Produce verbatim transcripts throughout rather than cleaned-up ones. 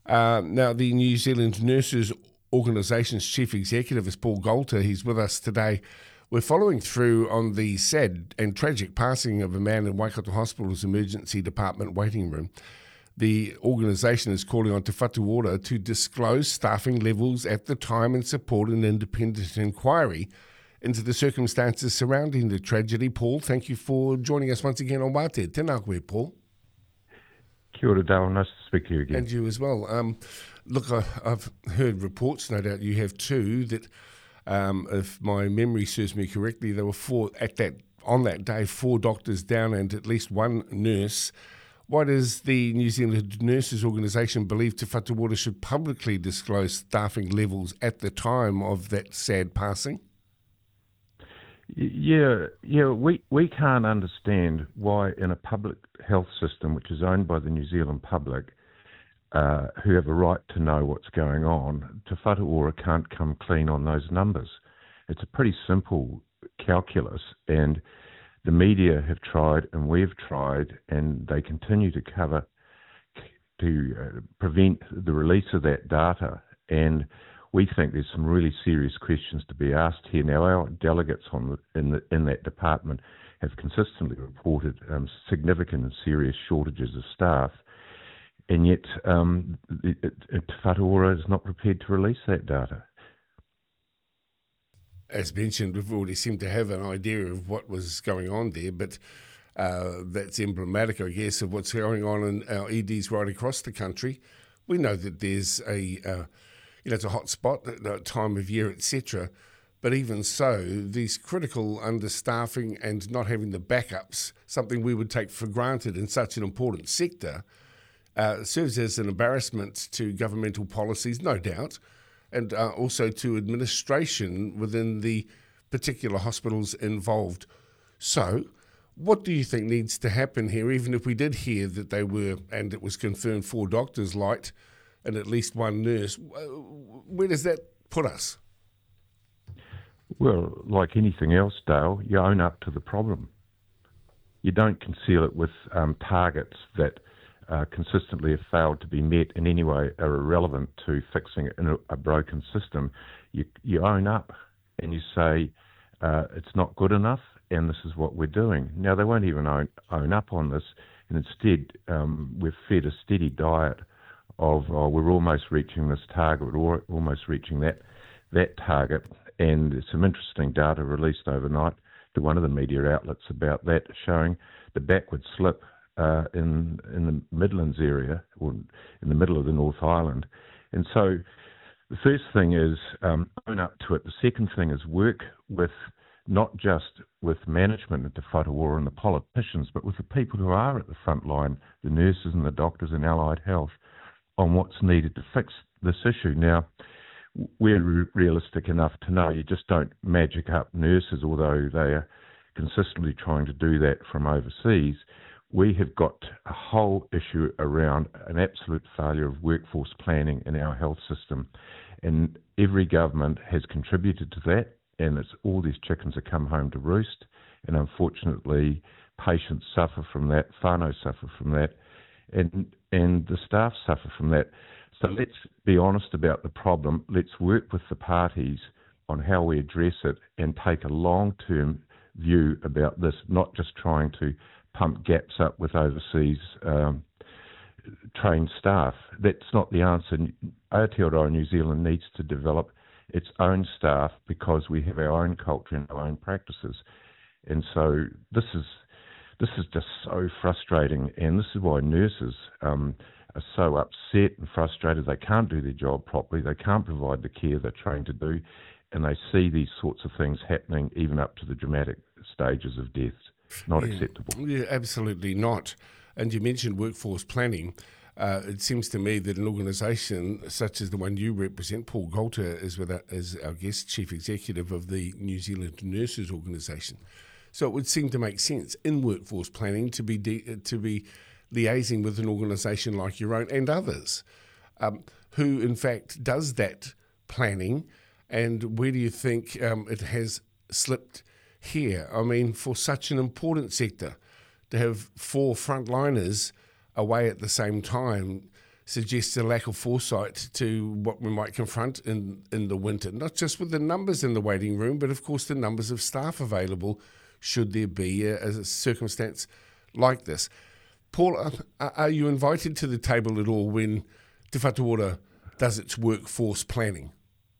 Uh, now, the New Zealand Nurses Organisation's Chief Executive is Paul Golter. He's with us today. We're following through on the sad and tragic passing of a man in Waikato Hospital's emergency department waiting room. The organisation is calling on Te Whatu Ora to disclose staffing levels at the time and support an independent inquiry into the circumstances surrounding the tragedy. Paul, thank you for joining us once again on Wate. Tēnā koe, Paul. Kia ora, Dale. Nice to speak to you again. And you as well. Um, look, I, I've heard reports, no doubt you have too, that um, if my memory serves me correctly, there were four at that on that day, four doctors down and at least one nurse. Why does the New Zealand Nurses Organisation believe Te Whatu Ora should publicly disclose staffing levels at the time of that sad passing? Yeah, yeah, we, we can't understand why in a public health system, which is owned by the New Zealand public, uh, who have a right to know what's going on, Te Whatu Ora can't come clean on those numbers. It's a pretty simple calculus, and the media have tried and we've tried, and they continue to cover, to uh, prevent the release of that data. And we think there's some really serious questions to be asked here. Now, our delegates on the, in, the, in that department have consistently reported um, significant and serious shortages of staff, and yet um, Te Whatu Ora is not prepared to release that data. As mentioned, we've already seemed to have an idea of what was going on there, but uh, that's emblematic, I guess, of what's going on in our E Ds right across the country. We know that there's a... Uh, You know, it's a hot spot at that time of year, et cetera. But even so, these critical understaffing and not having the backups, something we would take for granted in such an important sector, uh, serves as an embarrassment to governmental policies, no doubt, and uh, also to administration within the particular hospitals involved. So, what do you think needs to happen here, even if we did hear that they were, and it was confirmed, four doctors light, and at least one nurse? Where does that put us? Well, like anything else, Dale, you own up to the problem. You don't conceal it with um, targets that uh, consistently have failed to be met in any way are irrelevant to fixing it in a, a broken system. You, you own up and you say uh, it's not good enough and this is what we're doing. Now, they won't even own, own up on this, and instead um, we've fed a steady diet of oh, we're almost reaching this target, we're almost reaching that that target. And there's some interesting data released overnight to one of the media outlets about that, showing the backward slip uh, in in the Midlands area, or in the middle of the North Island. And so the first thing is um, own up to it. The second thing is work with not just with management at Te Whatu Ora and the politicians, but with the people who are at the front line, the nurses and the doctors and allied health, on what's needed to fix this issue. Now, we're re- realistic enough to know you just don't magic up nurses, although they are consistently trying to do that from overseas. We have got a whole issue around an absolute failure of workforce planning in our health system, and every government has contributed to that, and it's all these chickens that come home to roost, and unfortunately patients suffer from that, whānau suffer from that, and and the staff suffer from that. So let's be honest about the problem. Let's work with the parties on how we address it and take a long-term view about this, not just trying to pump gaps up with overseas um, trained staff. That's not the answer. Aotearoa New Zealand needs to develop its own staff because we have our own culture and our own practices. And so this is This is just so frustrating, and this is why nurses um, are so upset and frustrated. They can't do their job properly. They can't provide the care they're trained to do, and they see these sorts of things happening even up to the dramatic stages of death. Not yeah, acceptable. Yeah, absolutely not. And you mentioned workforce planning. Uh, it seems to me that an organisation such as the one you represent, Paul Golter is with our, is our guest, Chief Executive of the New Zealand Nurses Organisation. So it would seem to make sense in workforce planning to be de- to be liaising with an organisation like your own and others, um, who in fact does that planning. And where do you think um, it has slipped here? I mean, for such an important sector, to have four frontliners away at the same time suggests a lack of foresight to what we might confront in, in the winter, not just with the numbers in the waiting room, but of course the numbers of staff available should there be a, a circumstance like this. Paul, are, are you invited to the table at all when Te Whatu Ora does its workforce planning?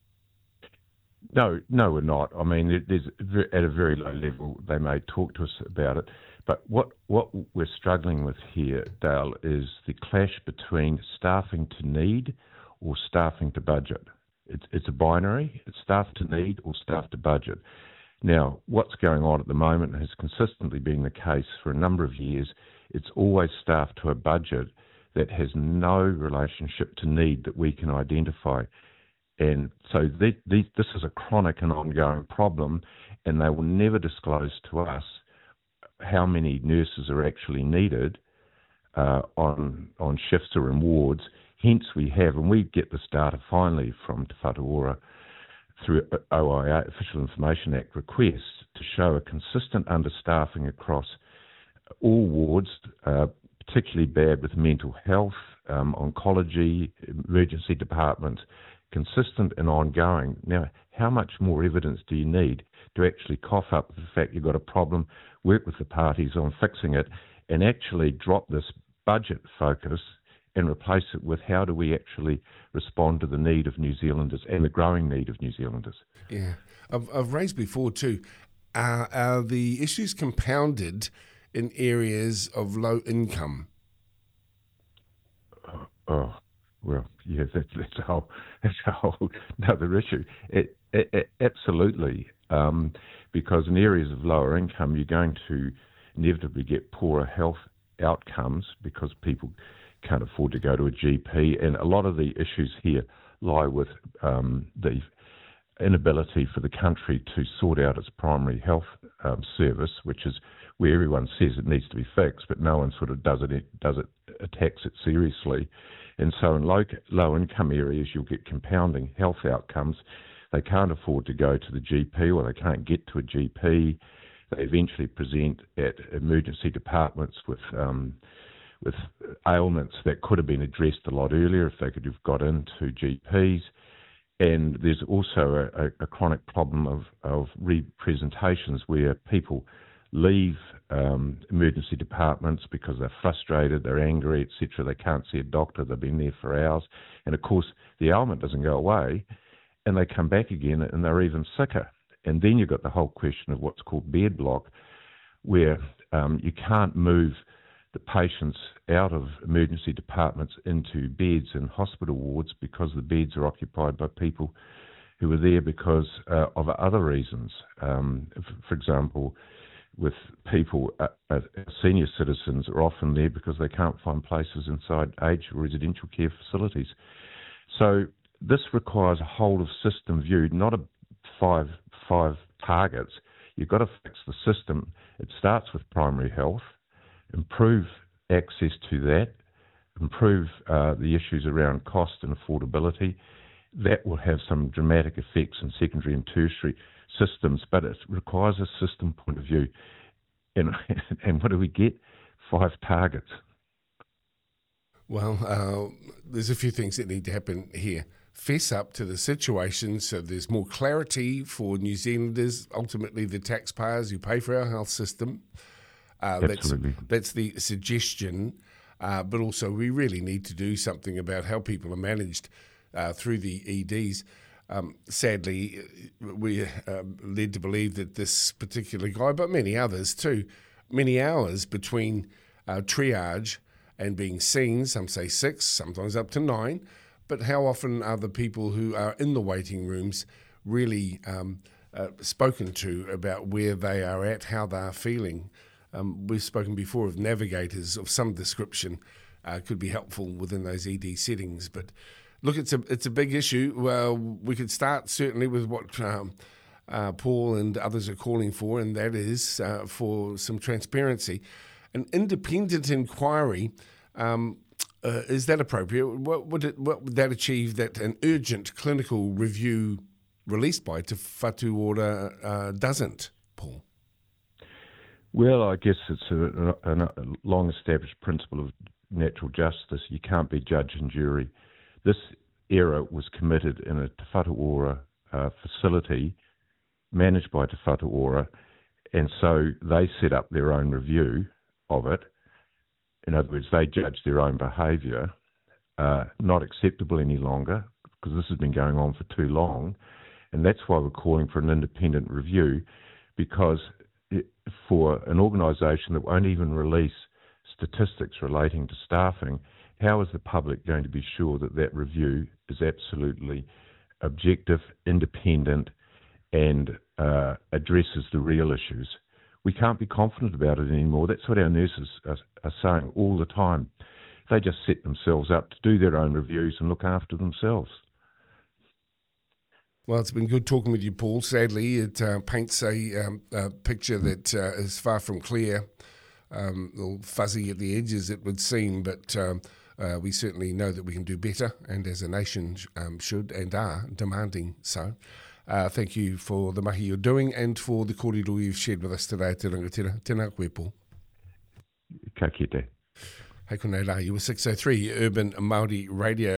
No, no, we're not. I mean, there's at a very low level, they may talk to us about it. But what, what we're struggling with here, Dale, is the clash between staffing to need or staffing to budget. It's, it's a binary. It's staff to need or staff to budget. Now, what's going on at the moment has consistently been the case for a number of years. It's always staffed to a budget that has no relationship to need that we can identify. And so the, the, this is a chronic and ongoing problem, and they will never disclose to us how many nurses are actually needed uh, on on shifts or in wards. Hence we have, and we get this data finally from Te Whatu Ora through O I A, Official Information Act requests, to show a consistent understaffing across all wards, uh, particularly bad with mental health, um, oncology, emergency departments, consistent and ongoing. Now, how much more evidence do you need to actually cough up the fact you've got a problem, work with the parties on fixing it, and actually drop this budget focus and replace it with how do we actually respond to the need of New Zealanders and the growing need of New Zealanders? Yeah, I've, I've raised before too, are, are the issues compounded in areas of low income? Oh, oh well, yeah, that's, that's, a whole, that's a whole another issue. It, it, it, absolutely. Um, because in areas of lower income, you're going to inevitably get poorer health outcomes because people can't afford to go to a G P. And a lot of the issues here lie with um, the inability for the country to sort out its primary health um, service, which is where everyone says it needs to be fixed, but no one sort of does it, does it, attacks it seriously. And so in low, low income areas, you'll get compounding health outcomes. They can't afford to go to the G P, or they can't get to a G P. They eventually present at emergency departments with um, with ailments that could have been addressed a lot earlier if they could have got into G Ps. And there's also a, a chronic problem of, of representations where people leave um, emergency departments because they're frustrated, they're angry, et cetera. They can't see a doctor, they've been there for hours. And of course, the ailment doesn't go away, and they come back again and they're even sicker. And then you've got the whole question of what's called bed block, where um, you can't move the patients out of emergency departments into beds in hospital wards because the beds are occupied by people who are there because uh, of other reasons. Um, for example, with people, uh, uh, senior citizens are often there because they can't find places inside aged residential care facilities. So this requires a whole of system view, not a five five targets. You've got to fix the system. It starts with primary health, improve access to that, improve uh, the issues around cost and affordability. That will have some dramatic effects in secondary and tertiary systems, but it requires a system point of view. And, and what do we get? Five targets. Well, uh, there's a few things that need to happen here. Fess up to the situation so there's more clarity for New Zealanders, ultimately the taxpayers who pay for our health system. Uh, Absolutely. That's, that's the suggestion, uh, but also we really need to do something about how people are managed uh, through the E Ds. Um, sadly, we're uh, led to believe that this particular guy, but many others too, many hours between uh, triage and being seen, some say six, sometimes up to nine, but how often are the people who are in the waiting rooms really um, uh, spoken to about where they are at, how they are feeling? Um, we've spoken before of navigators of some description uh, could be helpful within those E D settings. But look, it's a it's a big issue. Well, we could start certainly with what um, uh, Paul and others are calling for, and that is uh, for some transparency. An independent inquiry, um, uh, is that appropriate? What would, it, what would that achieve that an urgent clinical review released by Te Whatu Ora uh, doesn't, Paul? Well, I guess it's a, a, a long-established principle of natural justice. You can't be judge and jury. This error was committed in a Te Whatu Ora uh, facility managed by Te Whatu Ora, and so they set up their own review of it. In other words, they judged their own behaviour uh, not acceptable any longer, because this has been going on for too long, and that's why we're calling for an independent review, because it, for an organisation that won't even release statistics relating to staffing, how is the public going to be sure that that review is absolutely objective, independent, and uh, addresses the real issues? We can't be confident about it anymore. That's what our nurses are, are saying all the time. They just set themselves up to do their own reviews and look after themselves. Well, it's been good talking with you, Paul. Sadly, it uh, paints a, um, a picture that uh, is far from clear, um, a little fuzzy at the edges, it would seem, but um, uh, we certainly know that we can do better, and as a nation um, should and are demanding so. Uh, thank you for the mahi you're doing and for the kōrero you've shared with us today. Te rangatira. Tēnā koe, Paul. Ka kite. Hei konei la, you were six oh three Urban Māori Radio.